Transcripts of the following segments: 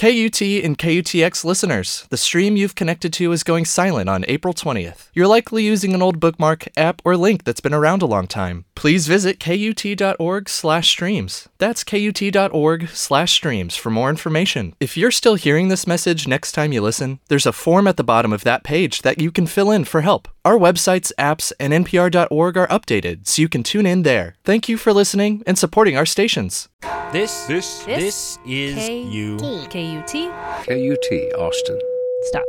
KUT and KUTX listeners, the stream you've connected to is going silent on April 20th. You're likely using an old bookmark, app, or link that's been around a long time. Please visit KUT.org/streams. That's KUT.org/streams for more information. If you're still hearing this message next time you listen, there's a form at the bottom of that page that you can fill in for help. Our websites, apps, and NPR.org are updated, so you can tune in there. Thank you for listening and supporting our stations. This is KUT. KUT, Austin. Stop.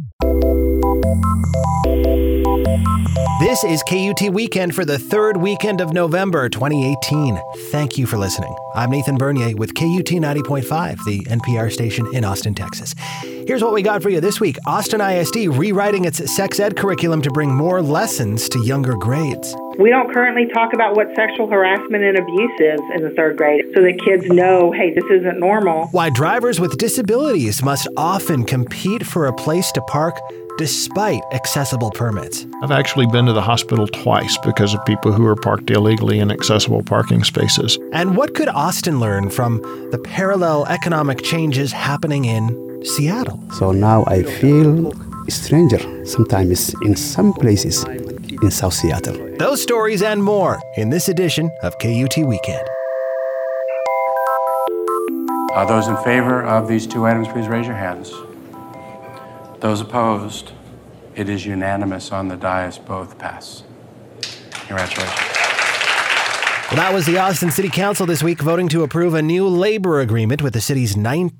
This is KUT Weekend for the third weekend of November 2018. Thank you for listening. I'm Nathan Bernier with KUT 90.5, the NPR station in Austin, Texas. Here's what we got for you this week. Austin ISD rewriting its sex ed curriculum to bring more lessons to younger grades. We don't currently talk about what sexual harassment and abuse is in the third grade, so that kids know, hey, this isn't normal. Why drivers with disabilities must often compete for a place to park despite accessible permits. I've actually been to the hospital twice because of people who are parked illegally in accessible parking spaces. And what could Austin learn from the parallel economic changes happening in Seattle? So now I feel stranger sometimes in some places in South Seattle. Those stories and more in this edition of KUT Weekend. Those in favor of these two items, please raise your hands. Those opposed, it is unanimous on the dais, both pass. Congratulations. Well, that was the Austin City Council this week voting to approve a new labor agreement with the city's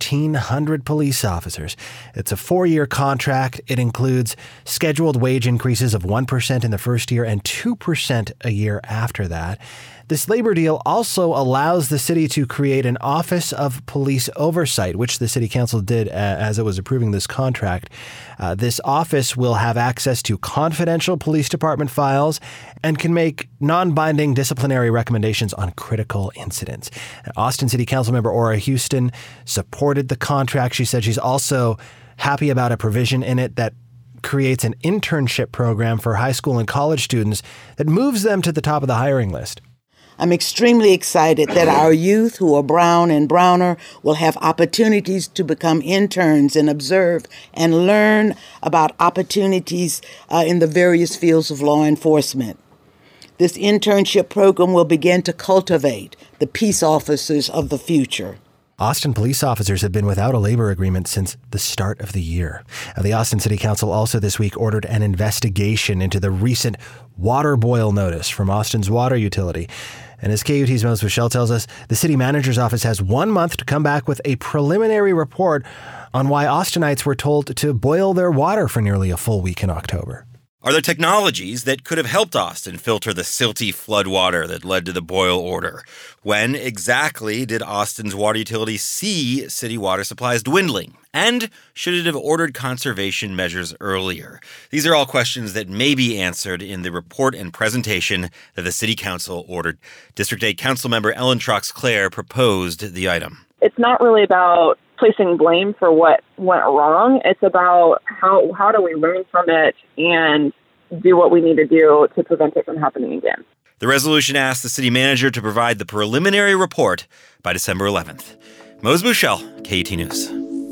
1,900 police officers. It's a 4-year contract. It includes scheduled wage increases of 1% in the first year and 2% a year after that. This labor deal also allows the city to create an Office of Police Oversight, which the City Council did as it was approving this contract. This office will have access to confidential police department files and can make non-binding disciplinary recommendations on critical incidents. Austin City Council member Ora Houston supported the contract. She said she's also happy about a provision in it that creates an internship program for high school and college students that moves them to the top of the hiring list. I'm extremely excited that our youth who are brown and browner will have opportunities to become interns and observe and learn about opportunities in the various fields of law enforcement. This internship program will begin to cultivate the peace officers of the future. Austin police officers have been without a labor agreement since the start of the year. The Austin City Council also this week ordered an investigation into the recent water boil notice from Austin's water utility. And as KUT's Moses Michelle tells us, the city manager's office has 1 month to come back with a preliminary report on why Austinites were told to boil their water for nearly a full week in October. Are there technologies that could have helped Austin filter the silty floodwater that led to the boil order? When exactly did Austin's water utility see city water supplies dwindling? And should it have ordered conservation measures earlier? These are all questions that may be answered in the report and presentation that the City Council ordered. District 8 Councilmember Ellen Troxclair proposed the item. It's not really about placing blame for what went wrong. It's about how do we learn from it and do what we need to do to prevent it from happening again. The resolution asked the city manager to provide the preliminary report by December 11th. Moses Michelle, KUT News.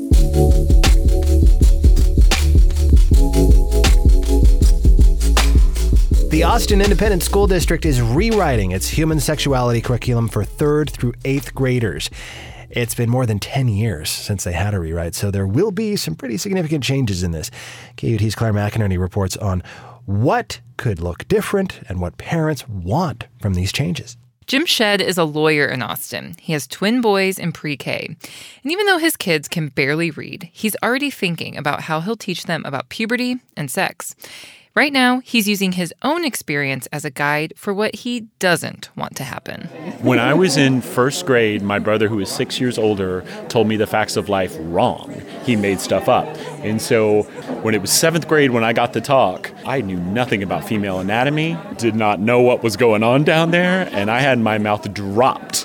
The Austin Independent School District is rewriting its human sexuality curriculum for 3rd through 8th graders. It's been more than 10 years since they had a rewrite, so there will be some pretty significant changes in this. KUT's Claire McInerney reports on what could look different and what parents want from these changes. Jim Shedd is a lawyer in Austin. He has twin boys in pre-K. And even though his kids can barely read, he's already thinking about how he'll teach them about puberty and sex. Right now, he's using his own experience as a guide for what he doesn't want to happen. When I was in first grade, my brother, who was 6 years older, told me the facts of life wrong. He made stuff up. And so when it was 7th grade, when I got to talk, I knew nothing about female anatomy, did not know what was going on down there, and I had my mouth dropped. So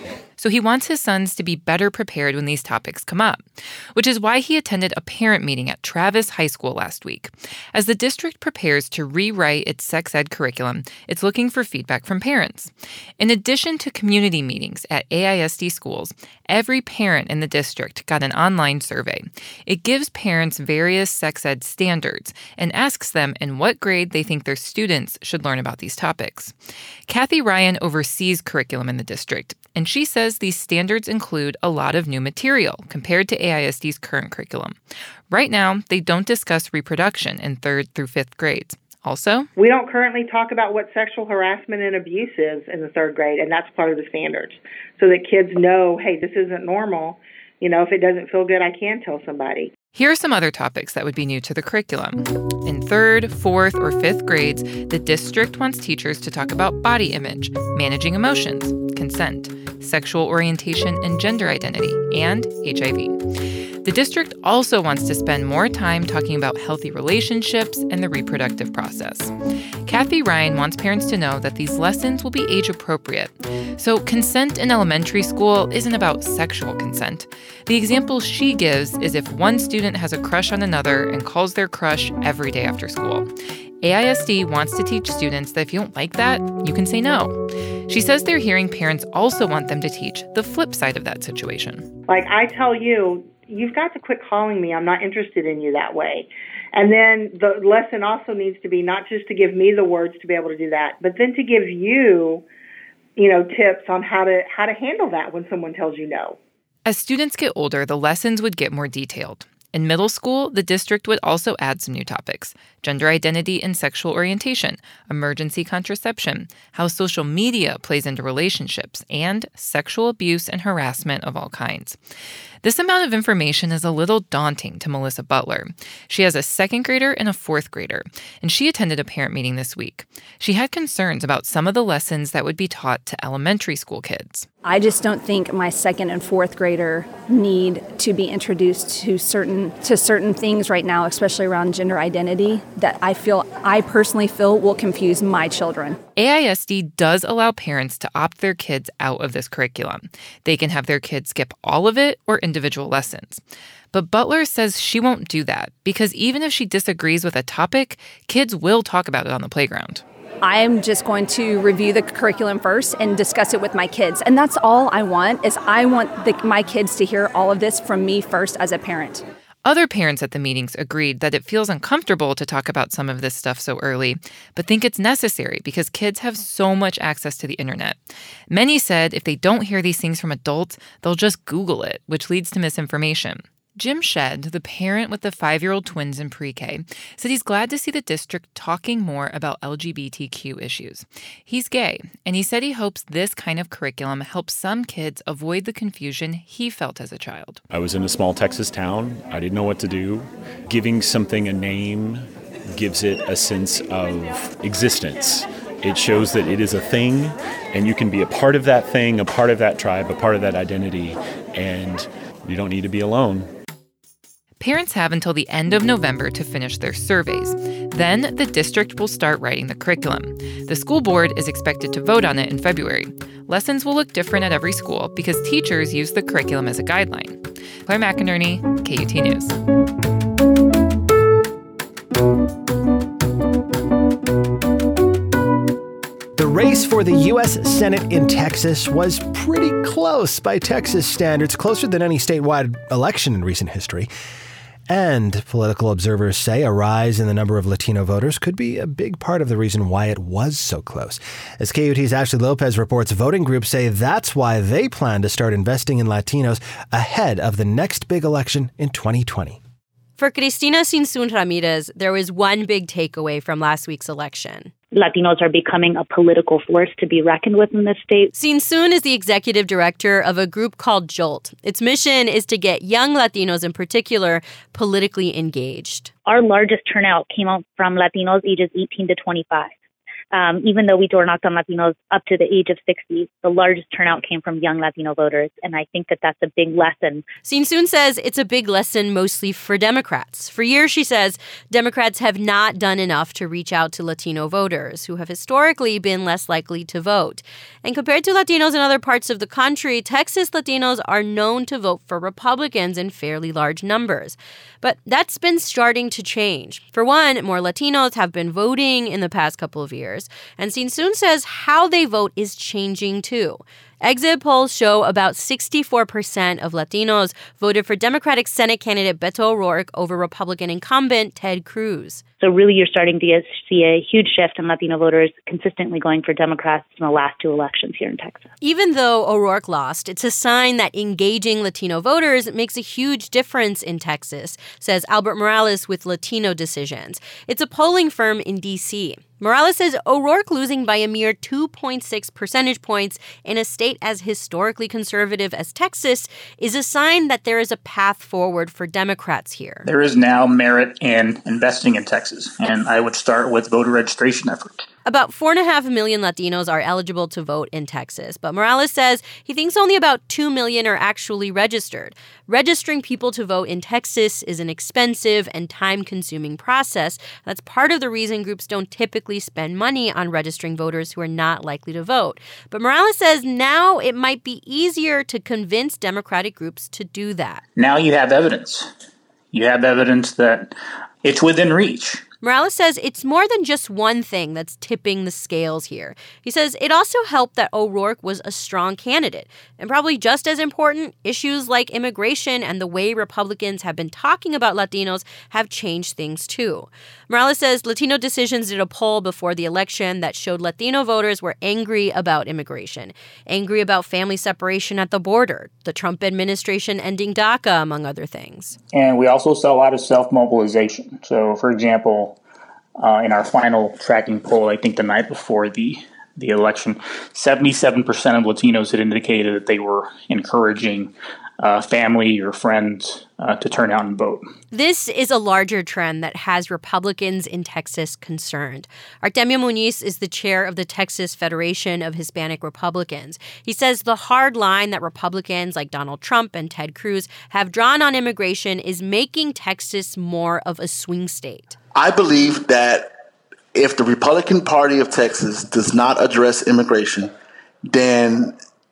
so he wants his sons to be better prepared when these topics come up, which is why he attended a parent meeting at Travis High School last week. As the district prepares to rewrite its sex ed curriculum, it's looking for feedback from parents. In addition to community meetings at AISD schools, every parent in the district got an online survey. It gives parents various sex ed standards and asks them in what grade they think their students should learn about these topics. Kathy Ryan oversees curriculum in the district, and she says these standards include a lot of new material compared to AISD's current curriculum. Right now, they don't discuss reproduction in 3rd through 5th grades. Also, we don't currently talk about what sexual harassment and abuse is in the 3rd grade, and that's part of the standards, so that kids know, hey, this isn't normal. You know, if it doesn't feel good, I can tell somebody. Here are some other topics that would be new to the curriculum. In 3rd, 4th, or 5th grades, the district wants teachers to talk about body image, managing emotions, consent, sexual orientation and gender identity, and HIV. The district also wants to spend more time talking about healthy relationships and the reproductive process. Kathy Ryan wants parents to know that these lessons will be age appropriate. So consent in elementary school isn't about sexual consent. The example she gives is if one student has a crush on another and calls their crush every day after school. AISD wants to teach students that if you don't like that, you can say no. She says they're hearing parents also want them to teach the flip side of that situation. Like I tell you, you've got to quit calling me. I'm not interested in you that way. And then the lesson also needs to be not just to give me the words to be able to do that, but then to give you, tips on how to handle that when someone tells you no. As students get older, the lessons would get more detailed. In middle school, the district would also add some new topics: gender identity and sexual orientation, emergency contraception, how social media plays into relationships, and sexual abuse and harassment of all kinds. This amount of information is a little daunting to Melissa Butler. She has a 2nd grader and a 4th grader, and she attended a parent meeting this week. She had concerns about some of the lessons that would be taught to elementary school kids. I just don't think my 2nd and 4th grader need to be introduced to certain things right now, especially around gender identity, that I personally feel will confuse my children. AISD does allow parents to opt their kids out of this curriculum. They can have their kids skip all of it or individual lessons. But Butler says she won't do that because even if she disagrees with a topic, kids will talk about it on the playground. I'm just going to review the curriculum first and discuss it with my kids. And that's all I want, is I want my kids to hear all of this from me first as a parent. Other parents at the meetings agreed that it feels uncomfortable to talk about some of this stuff so early, but think it's necessary because kids have so much access to the internet. Many said if they don't hear these things from adults, they'll just Google it, which leads to misinformation. Jim Shedd, the parent with the 5-year-old twins in pre-K, said he's glad to see the district talking more about LGBTQ issues. He's gay, and he said he hopes this kind of curriculum helps some kids avoid the confusion he felt as a child. I was in a small Texas town. I didn't know what to do. Giving something a name gives it a sense of existence. It shows that it is a thing, and you can be a part of that thing, a part of that tribe, a part of that identity, and you don't need to be alone. Parents have until the end of November to finish their surveys. Then the district will start writing the curriculum. The school board is expected to vote on it in February. Lessons will look different at every school because teachers use the curriculum as a guideline. Claire McInerney, KUT News. The race for the U.S. Senate in Texas was pretty close by Texas standards, closer than any statewide election in recent history. And political observers say a rise in the number of Latino voters could be a big part of the reason why it was so close. As KUT's Ashley Lopez reports, voting groups say that's why they plan to start investing in Latinos ahead of the next big election in 2020. For Cristina Sinsun Ramirez, there was one big takeaway from last week's election. Latinos are becoming a political force to be reckoned with in this state. Sinsun is the executive director of a group called JOLT. Its mission is to get young Latinos in particular politically engaged. Our largest turnout came out from Latinos ages 18 to 25. Even though we door knocked on Latinos up to the age of 60, the largest turnout came from young Latino voters. And I think that that's a big lesson. Sinsun says it's a big lesson mostly for Democrats. For years, she says, Democrats have not done enough to reach out to Latino voters who have historically been less likely to vote. And compared to Latinos in other parts of the country, Texas Latinos are known to vote for Republicans in fairly large numbers. But that's been starting to change. For one, more Latinos have been voting in the past couple of years. And Sinsun says how they vote is changing too. Exit polls show about 64% of Latinos voted for Democratic Senate candidate Beto O'Rourke over Republican incumbent Ted Cruz. So really you're starting to see a huge shift in Latino voters consistently going for Democrats in the last two elections here in Texas. Even though O'Rourke lost, it's a sign that engaging Latino voters makes a huge difference in Texas, says Albert Morales with Latino Decisions. It's a polling firm in D.C. Morales says O'Rourke losing by a mere 2.6 percentage points in a state as historically conservative as Texas is a sign that there is a path forward for Democrats here. There is now merit in investing in Texas, and I would start with voter registration efforts. About 4.5 million Latinos are eligible to vote in Texas, but Morales says he thinks only about 2 million are actually registered. Registering people to vote in Texas is an expensive and time-consuming process. That's part of the reason groups don't typically spend money on registering voters who are not likely to vote. But Morales says now it might be easier to convince Democratic groups to do that. Now you have evidence. You have evidence that it's within reach. Morales says it's more than just one thing that's tipping the scales here. He says it also helped that O'Rourke was a strong candidate. And probably just as important, issues like immigration and the way Republicans have been talking about Latinos have changed things too. Morales says Latino Decisions did a poll before the election that showed Latino voters were angry about immigration, angry about family separation at the border, the Trump administration ending DACA, among other things. And we also saw a lot of self-mobilization. So, for example, in our final tracking poll, I think the night before the election, 77% of Latinos had indicated that they were encouraging family or friends to turn out and vote. This is a larger trend that has Republicans in Texas concerned. Artemio Muniz is the chair of the Texas Federation of Hispanic Republicans. He says the hard line that Republicans like Donald Trump and Ted Cruz have drawn on immigration is making Texas more of a swing state. I believe that if the Republican Party of Texas does not address immigration, then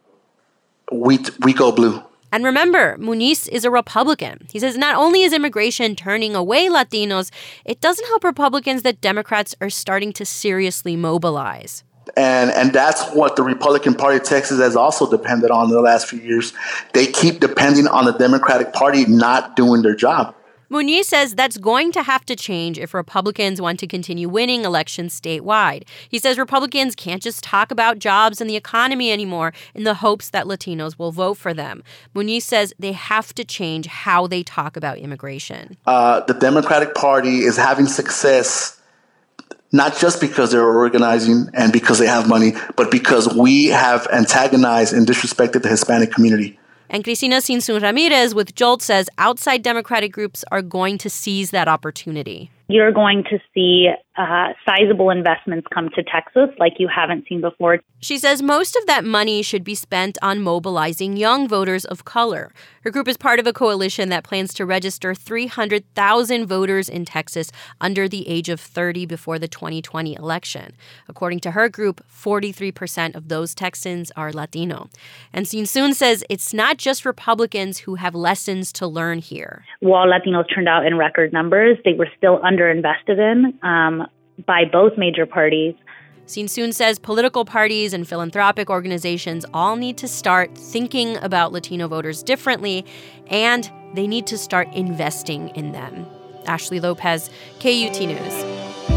we go blue. And remember, Muniz is a Republican. He says not only is immigration turning away Latinos, it doesn't help Republicans that Democrats are starting to seriously mobilize. And that's what the Republican Party of Texas has also depended on in the last few years. They keep depending on the Democratic Party not doing their job. Muniz says that's going to have to change if Republicans want to continue winning elections statewide. He says Republicans can't just talk about jobs and the economy anymore in the hopes that Latinos will vote for them. Muniz says they have to change how they talk about immigration. The Democratic Party is having success not just because they're organizing and because they have money, but because we have antagonized and disrespected the Hispanic community. And Cristina Sinsun Ramirez with Jolt says outside Democratic groups are going to seize that opportunity. You're going to see sizable investments come to Texas like you haven't seen before. She says most of that money should be spent on mobilizing young voters of color. Her group is part of a coalition that plans to register 300,000 voters in Texas under the age of 30 before the 2020 election. According to her group, 43% of those Texans are Latino. And Sinsun says it's not just Republicans who have lessons to learn here. While Latinos turned out in record numbers, they were still underinvested in by both major parties. Sinsun says political parties and philanthropic organizations all need to start thinking about Latino voters differently, and they need to start investing in them. Ashley Lopez, KUT News.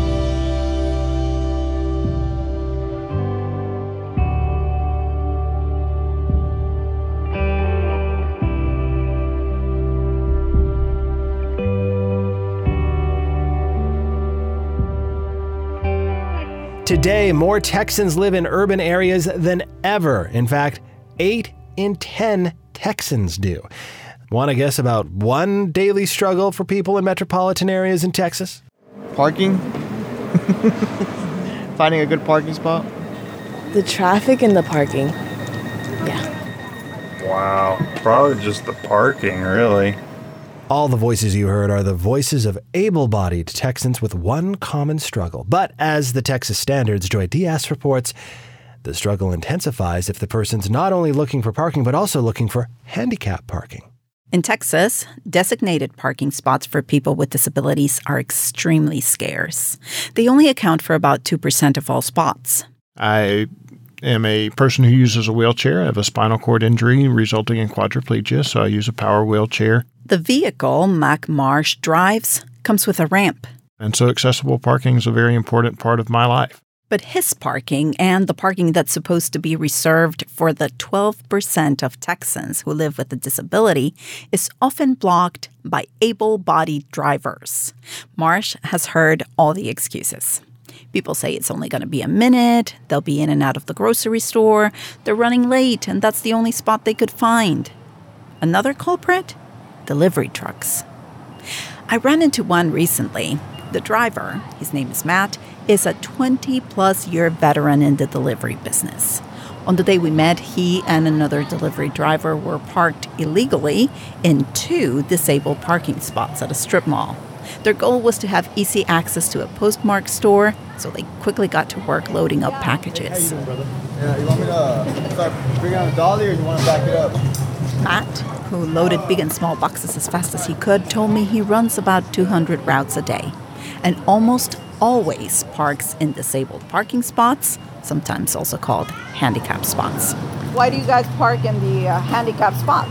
Today, more Texans live in urban areas than ever. In fact, 8 in 10 Texans do. Want to guess about one daily struggle for people in metropolitan areas in Texas? Parking. finding a good parking spot? The traffic and the parking. Wow, probably just the parking, really. All the voices you heard are the voices of able-bodied Texans with one common struggle. But as the Texas Standard's Joy Diaz reports, the struggle intensifies if the person's not only looking for parking, but also looking for handicap parking. In Texas, designated parking spots for people with disabilities are extremely scarce. They only account for about 2% of all spots. I am a person who uses a wheelchair. I have a spinal cord injury resulting in quadriplegia, so I use a power wheelchair. The vehicle Mac Marsh drives comes with a ramp. And so accessible parking is a very important part of my life. But his parking and the parking that's supposed to be reserved for the 12% of Texans who live with a disability is often blocked by able-bodied drivers. Marsh has heard all the excuses. People say it's only going to be a minute, they'll be in and out of the grocery store, they're running late, and that's the only spot they could find. Another culprit? Delivery trucks. I ran into one recently. The driver, his name is Matt, is a 20-plus-year veteran in the delivery business. On the day we met, he and another delivery driver were parked illegally in 2 disabled parking spots at a strip mall. Their goal was to have easy access to a postmark store, so they quickly got to work loading up packages. How you doing, brother? Yeah, you want me to start bringing on the dolly, or you want to back it up? Matt, who loaded big and small boxes as fast as he could, told me he runs about 200 routes a day and almost always parks in disabled parking spots, sometimes also called handicap spots. Why do you guys park in the handicap spots?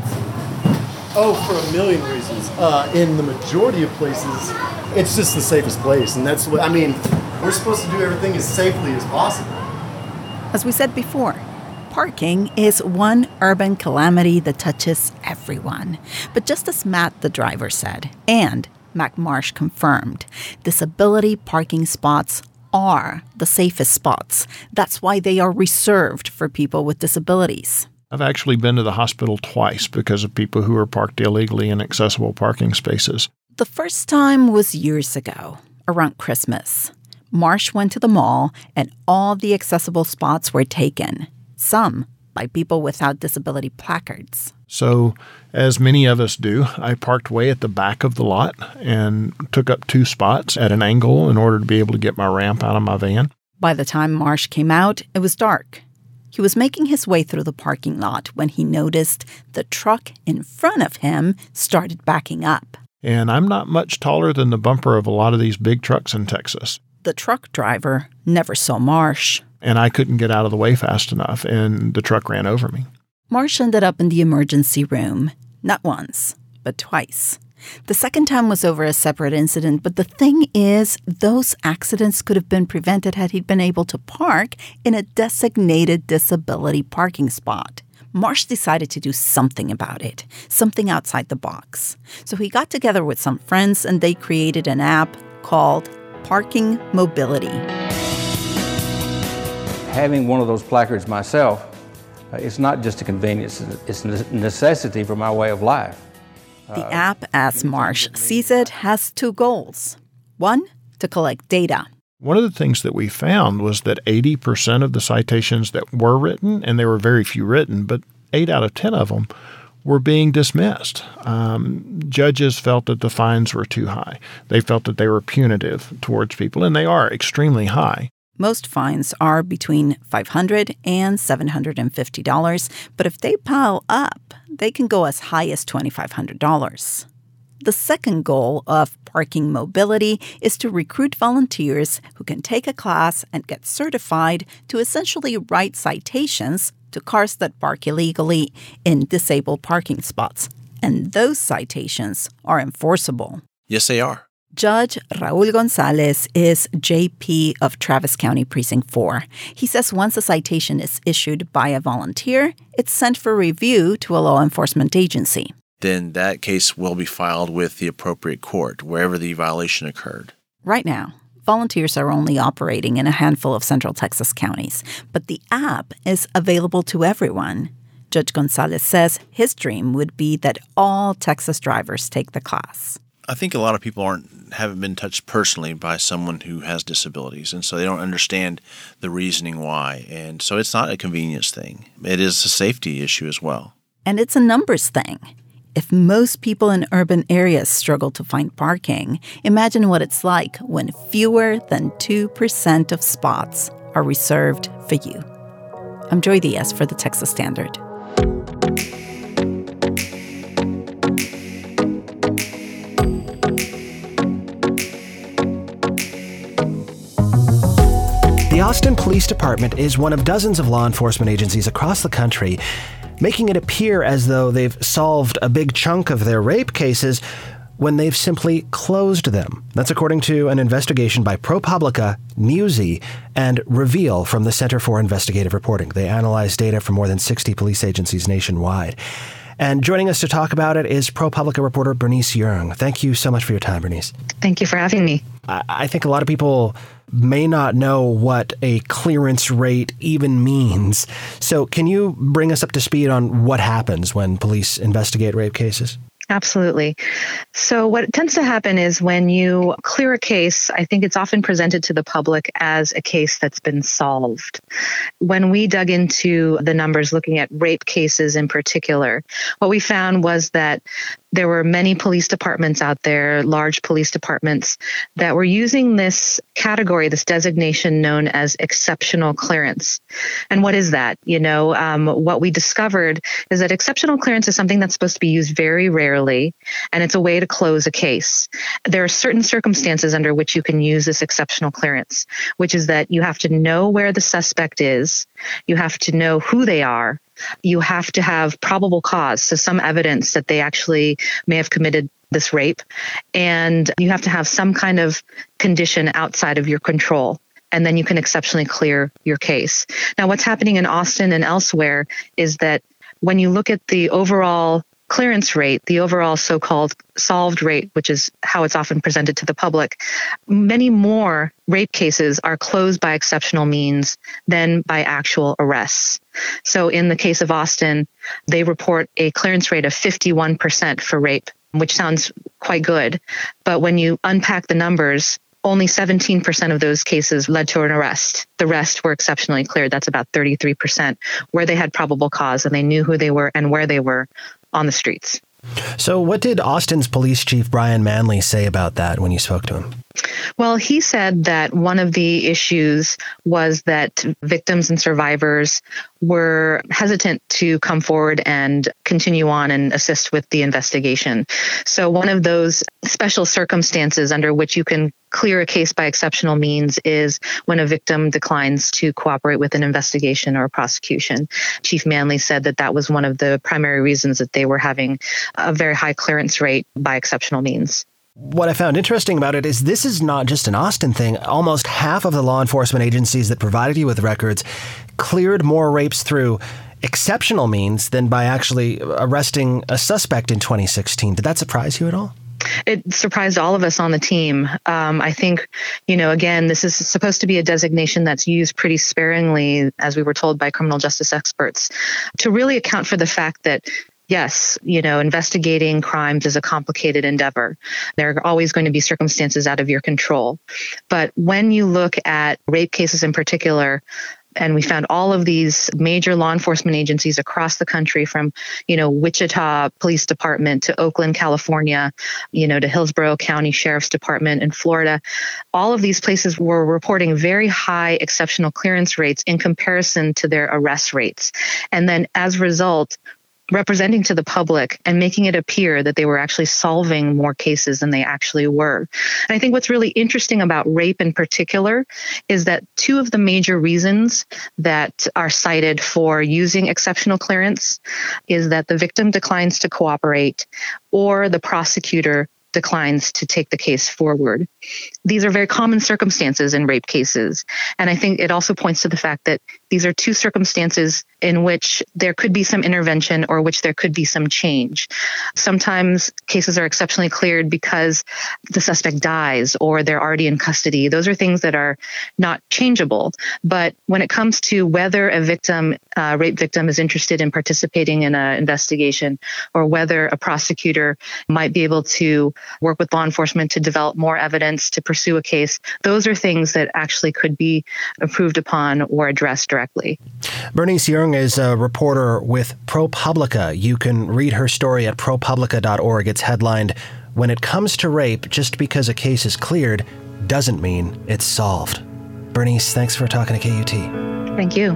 Oh, for a million reasons. In the majority of places, it's just the safest place. And that's what, we're supposed to do everything as safely as possible. As we said before, parking is one urban calamity that touches everyone. But just as Matt, the driver, said, and Mac Marsh confirmed, disability parking spots are the safest spots. That's why they are reserved for people with disabilities. I've actually been to the hospital twice because of people who are parked illegally in accessible parking spaces. The first time was years ago, around Christmas. Marsh went to the mall and all the accessible spots were taken, some by people without disability placards. So, as many of us do, I parked way at the back of the lot and took up 2 spots at an angle in order to be able to get my ramp out of my van. By the time Marsh came out, it was dark. He was making his way through the parking lot when he noticed the truck in front of him started backing up. And I'm not much taller than the bumper of a lot of these big trucks in Texas. The truck driver never saw Marsh. And I couldn't get out of the way fast enough, and the truck ran over me. Marsh ended up in the emergency room, not once, but twice. The second time was over a separate incident, but the thing is, those accidents could have been prevented had he been able to park in a designated disability parking spot. Marsh decided to do something about it, something outside the box. So he got together with some friends and they created an app called Parking Mobility. Having one of those placards myself, it's not just a convenience, it's a necessity for my way of life. The app, as Marsh sees it, has 2 goals. One, to collect data. One of the things that we found was that 80% of the citations that were written, and there were very few written, but 8 out of 10 of them were being dismissed. Judges felt that the fines were too high. They felt that they were punitive towards people, and they are extremely high. Most fines are between $500 and $750, but if they pile up, they can go as high as $2,500. The second goal of Parking Mobility is to recruit volunteers who can take a class and get certified to essentially write citations to cars that park illegally in disabled parking spots. And those citations are enforceable. Yes, they are. Judge Raul Gonzalez is JP of Travis County Precinct 4. He says once a citation is issued by a volunteer, it's sent for review to a law enforcement agency. Then that case will be filed with the appropriate court, wherever the violation occurred. Right now, volunteers are only operating in a handful of Central Texas counties, but the app is available to everyone. Judge Gonzalez says his dream would be that all Texas drivers take the class. I think a lot of people haven't been touched personally by someone who has disabilities, and so they don't understand the reasoning why. And so it's not a convenience thing. It is a safety issue as well. And it's a numbers thing. If most people in urban areas struggle to find parking, imagine what it's like when fewer than 2% of spots are reserved for you. I'm Joy Diaz for the Texas Standard. The Austin Police Department is one of dozens of law enforcement agencies across the country, making it appear as though they've solved a big chunk of their rape cases when they've simply closed them. That's according to an investigation by ProPublica, Newsy, and Reveal from the Center for Investigative Reporting. They analyzed data from more than 60 police agencies nationwide. And joining us to talk about it is ProPublica reporter Bernice Yeung. Thank you so much for your time, Bernice. Thank you for having me. I think a lot of people may not know what a clearance rate even means. So can you bring us up to speed on what happens when police investigate rape cases? Absolutely. So what tends to happen is when you clear a case, I think it's often presented to the public as a case that's been solved. When we dug into the numbers looking at rape cases in particular, what we found was that there were many police departments out there, large police departments, that were using this category, this designation known as exceptional clearance. And what is that? What we discovered is that exceptional clearance is something that's supposed to be used very rarely, and it's a way to close a case. There are certain circumstances under which you can use this exceptional clearance, which is that you have to know where the suspect is, you have to know who they are, you have to have probable cause, so some evidence that they actually may have committed this rape, and you have to have some kind of condition outside of your control, and then you can exceptionally clear your case. Now, what's happening in Austin and elsewhere is that when you look at the overall clearance rate, the overall so-called solved rate, which is how it's often presented to the public, many more rape cases are closed by exceptional means than by actual arrests. So in the case of Austin, they report a clearance rate of 51% for rape, which sounds quite good. But when you unpack the numbers, only 17% of those cases led to an arrest. The rest were exceptionally cleared. That's about 33%, where they had probable cause and they knew who they were and where they were on the streets. So what did Austin's police chief, Brian Manley, say about that when you spoke to him? Well, he said that one of the issues was that victims and survivors were hesitant to come forward and continue on and assist with the investigation. So one of those special circumstances under which you can clear a case by exceptional means is when a victim declines to cooperate with an investigation or a prosecution. Chief Manley said that that was one of the primary reasons that they were having a very high clearance rate by exceptional means. What I found interesting about it is this is not just an Austin thing. Almost half of the law enforcement agencies that provided you with records cleared more rapes through exceptional means than by actually arresting a suspect in 2016. Did that surprise you at all? It surprised all of us on the team. I think, again, this is supposed to be a designation that's used pretty sparingly, as we were told by criminal justice experts, to really account for the fact that yes, investigating crimes is a complicated endeavor. There are always going to be circumstances out of your control. But when you look at rape cases in particular, and we found all of these major law enforcement agencies across the country from, Wichita Police Department to Oakland, California, to Hillsborough County Sheriff's Department in Florida. All of these places were reporting very high exceptional clearance rates in comparison to their arrest rates. And then as a result, representing to the public and making it appear that they were actually solving more cases than they actually were. And I think what's really interesting about rape in particular is that two of the major reasons that are cited for using exceptional clearance is that the victim declines to cooperate or the prosecutor declines to take the case forward. These are very common circumstances in rape cases. And I think it also points to the fact that These are two circumstances in which there could be some intervention or which there could be some change. Sometimes cases are exceptionally cleared because the suspect dies or they're already in custody. Those are things that are not changeable. But when it comes to whether a rape victim is interested in participating in an investigation, or whether a prosecutor might be able to work with law enforcement to develop more evidence to pursue a case, those are things that actually could be improved upon or addressed directly. Bernice Yeung is a reporter with ProPublica. You can read her story at ProPublica.org. It's headlined, "When it comes to rape, just because a case is cleared doesn't mean it's solved." Bernice, thanks for talking to KUT. Thank you.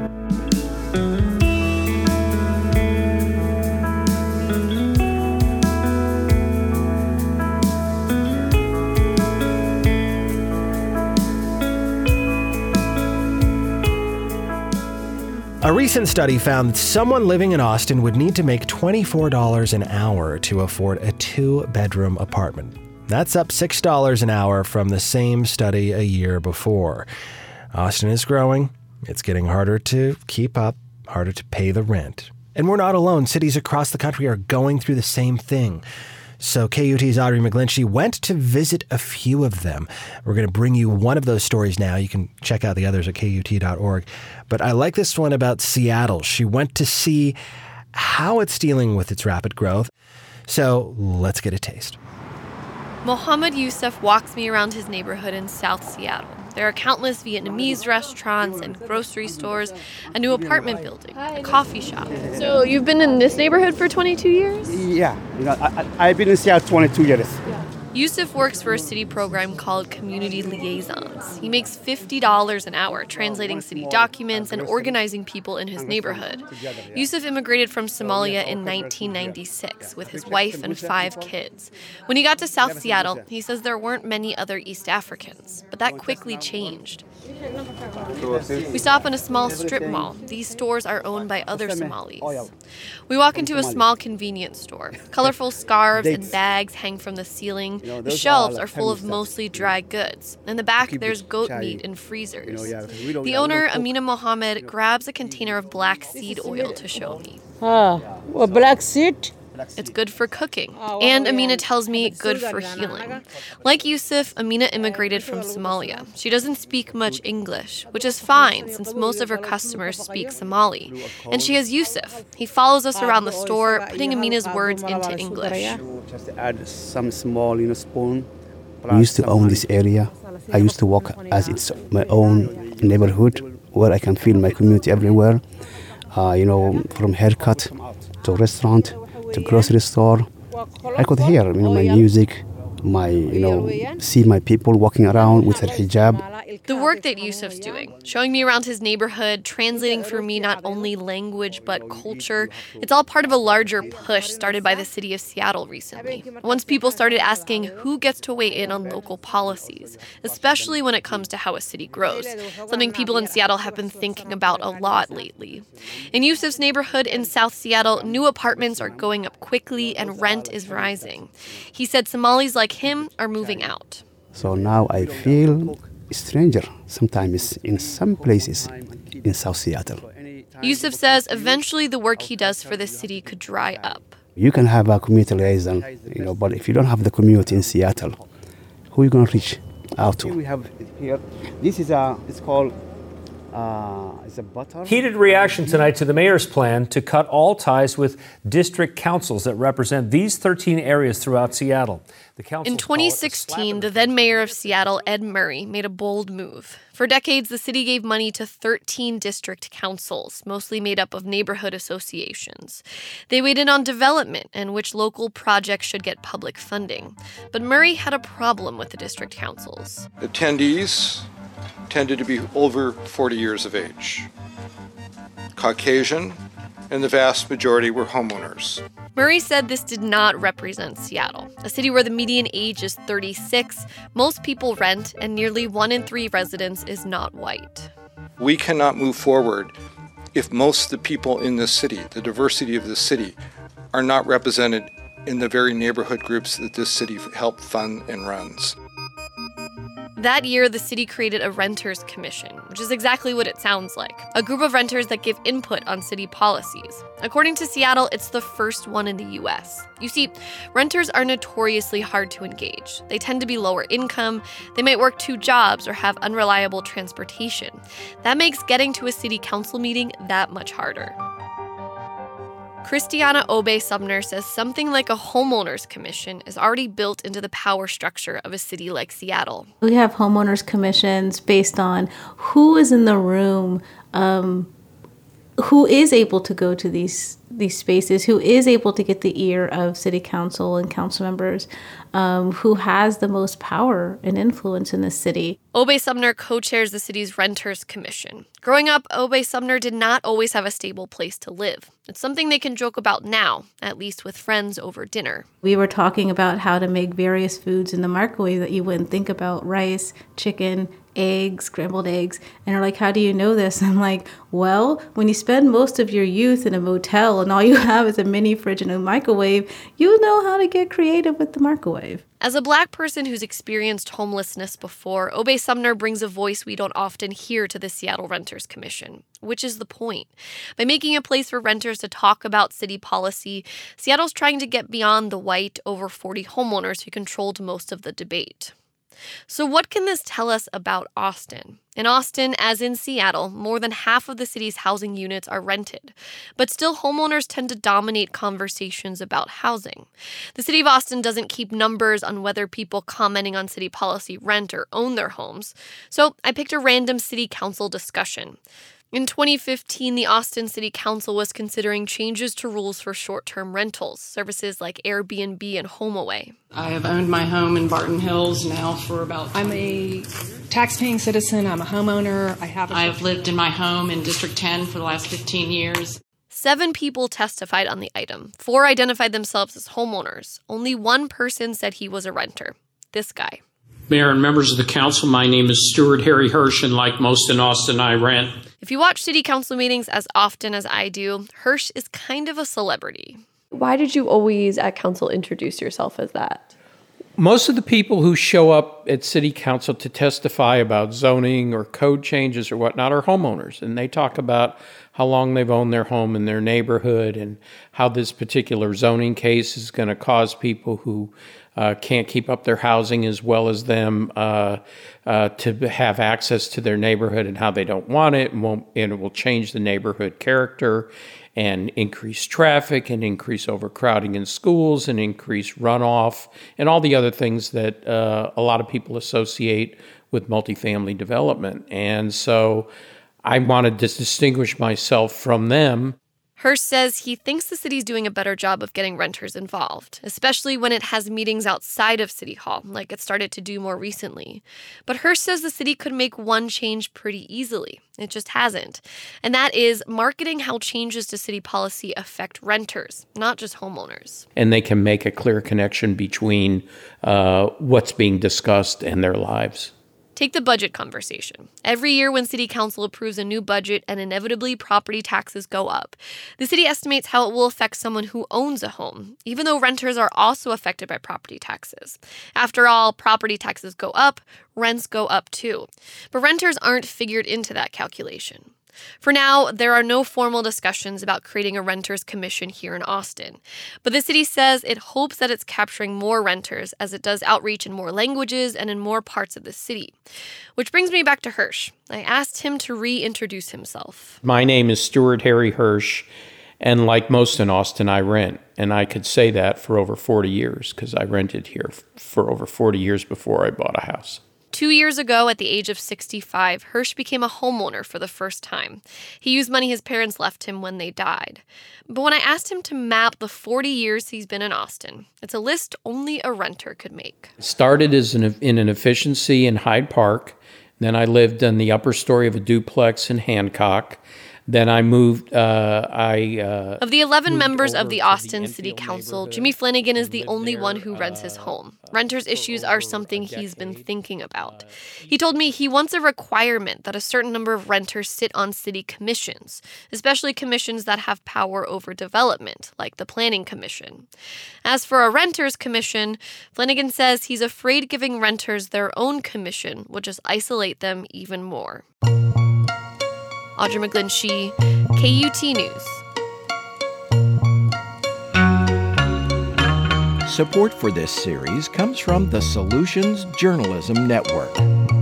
A recent study found that someone living in Austin would need to make $24 an hour to afford a 2-bedroom apartment. That's up $6 an hour from the same study a year before. Austin is growing. It's getting harder to keep up, harder to pay the rent. And we're not alone. Cities across the country are going through the same thing. So KUT's Audrey McGlinchey went to visit a few of them. We're going to bring you one of those stories now. You can check out the others at KUT.org. But I like this one about Seattle. She went to see how it's dealing with its rapid growth. So let's get a taste. Mohammed Yusuf walks me around his neighborhood in South Seattle. There are countless Vietnamese restaurants and grocery stores, a new apartment building, a coffee shop. So you've been in this neighborhood for 22 years? Yeah, I've been in Seattle 22 years. Yusuf works for a city program called Community Liaisons. He makes $50 an hour translating city documents and organizing people in his neighborhood. Yusuf immigrated from Somalia in 1996 with his wife and 5 kids. When he got to South Seattle, he says there weren't many other East Africans, but that quickly changed. We stop in a small strip mall. These stores are owned by other Somalis. We walk into a small convenience store. Colorful scarves and bags hang from the ceiling. The shelves are full of mostly dry goods. In the back, there's goat meat in freezers. The owner, Amina Mohammed, grabs a container of black seed oil to show me. Black seed? It's good for cooking. And Amina tells me good for healing. Like Yusuf, Amina immigrated from Somalia. She doesn't speak much English, which is fine since most of her customers speak Somali. And she has Yusuf. He follows us around the store, putting Amina's words into English. Just add some small, spoon. I used to own this area. I used to walk as it's my own neighborhood where I can feel my community everywhere. From haircut to restaurant to grocery store. I could hear, my music, see my people walking around with their hijab. The work that Yusuf's doing, showing me around his neighborhood, translating for me not only language but culture, it's all part of a larger push started by the city of Seattle recently. Once people started asking who gets to weigh in on local policies, especially when it comes to how a city grows, something people in Seattle have been thinking about a lot lately. In Yusuf's neighborhood in South Seattle, new apartments are going up quickly and rent is rising. He said Somalis like him are moving out. So now I feel stranger sometimes in some places in South Seattle. Yusuf says eventually the work he does for the city could dry up. You can have a community liaison, but if you don't have the community in Seattle, who are you going to reach out to? We have here. This is it's called it's a butter. Heated reaction tonight to the mayor's plan to cut all ties with district councils that represent these 13 areas throughout Seattle. In 2016, the then mayor of Seattle, Ed Murray, made a bold move. For decades, the city gave money to 13 district councils, mostly made up of neighborhood associations. They weighed in on development and which local projects should get public funding. But Murray had a problem with the district councils. Attendees tended to be over 40 years of age, Caucasian, and the vast majority were homeowners. Murray said this did not represent Seattle, a city where the median age is 36, most people rent, and nearly 1 in 3 residents is not white. We cannot move forward if most of the people in this city, the diversity of this city, are not represented in the very neighborhood groups that this city helped fund and runs. That year, the city created a renters commission, which is exactly what it sounds like, a group of renters that give input on city policies. According to Seattle, it's the first one in the U.S. You see, renters are notoriously hard to engage. They tend to be lower income, they might work 2 jobs or have unreliable transportation. That makes getting to a city council meeting that much harder. Christiana Obey-Sumner says something like a homeowners commission is already built into the power structure of a city like Seattle. We have homeowners commissions based on who is in the room, who is able to go to these spaces, who is able to get the ear of city council and council members, who has the most power and influence in the city. Obey-Sumner co-chairs the city's Renters Commission. Growing up, Obey-Sumner did not always have a stable place to live. It's something they can joke about now, at least with friends over dinner. We were talking about how to make various foods in the microwave that you wouldn't think about: rice, chicken, eggs, scrambled eggs. And they're like, how do you know this? I'm like, well, when you spend most of your youth in a motel and all you have is a mini fridge and a microwave, you know how to get creative with the microwave. As a Black person who's experienced homelessness before, Obey-Sumner brings a voice we don't often hear to the Seattle Renters Commission, which is the point. By making a place for renters to talk about city policy, Seattle's trying to get beyond the white, over 40 homeowners who controlled most of the debate. So what can this tell us about Austin? In Austin, as in Seattle, more than half of the city's housing units are rented. But still, homeowners tend to dominate conversations about housing. The city of Austin doesn't keep numbers on whether people commenting on city policy rent or own their homes. So I picked a random city council discussion. In 2015, the Austin City Council was considering changes to rules for short-term rentals, services like Airbnb and HomeAway. I have owned my home in Barton Hills now for about... I'm a tax-paying citizen. I'm a homeowner. I've lived in my home in District 10 for the last 15 years. 7 people testified on the item. 4 identified themselves as homeowners. Only 1 person said he was a renter. This guy. Mayor and members of the council, my name is Stuart Harry Hirsch, and like most in Austin, I rent. If you watch city council meetings as often as I do, Hirsch is kind of a celebrity. Why did you always at council introduce yourself as that? Most of the people who show up at city council to testify about zoning or code changes or whatnot are homeowners, and they talk about how long they've owned their home in their neighborhood and how this particular zoning case is going to cause people who can't keep up their housing as well as them to have access to their neighborhood, and how they don't want it, and it will change the neighborhood character and increase traffic and increase overcrowding in schools and increase runoff and all the other things that a lot of people associate with multifamily development. And so I wanted to distinguish myself from them. Hirsch says he thinks the city's doing a better job of getting renters involved, especially when it has meetings outside of City Hall, like it started to do more recently. But Hirsch says the city could make one change pretty easily. It just hasn't. And that is marketing how changes to city policy affect renters, not just homeowners. And they can make a clear connection between what's being discussed and their lives. Take the budget conversation. Every year when City Council approves a new budget and inevitably property taxes go up, the city estimates how it will affect someone who owns a home, even though renters are also affected by property taxes. After all, property taxes go up, rents go up too. But renters aren't figured into that calculation. For now, there are no formal discussions about creating a renters commission here in Austin, but the city says it hopes that it's capturing more renters as it does outreach in more languages and in more parts of the city. Which brings me back to Hirsch. I asked him to reintroduce himself. My name is Stuart Harry Hirsch, and like most in Austin, I rent. And I could say that for over 40 years because I rented here for over 40 years before I bought a house. 2 years ago, at the age of 65, Hirsch became a homeowner for the first time. He used money his parents left him when they died. But when I asked him to map the 40 years he's been in Austin, it's a list only a renter could make. Started as in an efficiency in Hyde Park. Then I lived in the upper story of a duplex in Hancock. Then I moved. Of the 11 members of the Austin City Council, Jimmy Flanagan is the only one who rents his home. Renters' issues are something he's been thinking about. He told me he wants a requirement that a certain number of renters sit on city commissions, especially commissions that have power over development, like the Planning Commission. As for a renters' commission, Flanagan says he's afraid giving renters their own commission will just isolate them even more. Audra McGlinchey, KUT News. Support for this series comes from the Solutions Journalism Network.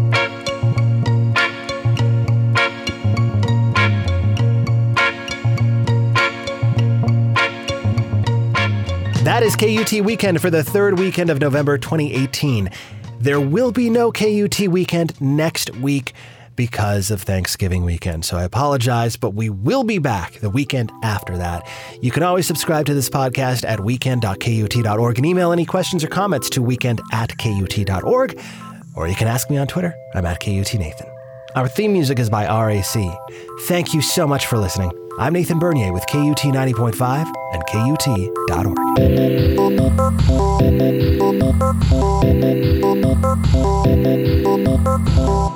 That is KUT Weekend for the third weekend of November 2018. There will be no KUT Weekend next week because of Thanksgiving weekend. So I apologize, but we will be back the weekend after that. You can always subscribe to this podcast at weekend.kut.org and email any questions or comments to weekend@kut.org, or you can ask me on Twitter. I'm at KUTNathan. Our theme music is by RAC. Thank you so much for listening. I'm Nathan Bernier with KUT 90.5 and KUT.org.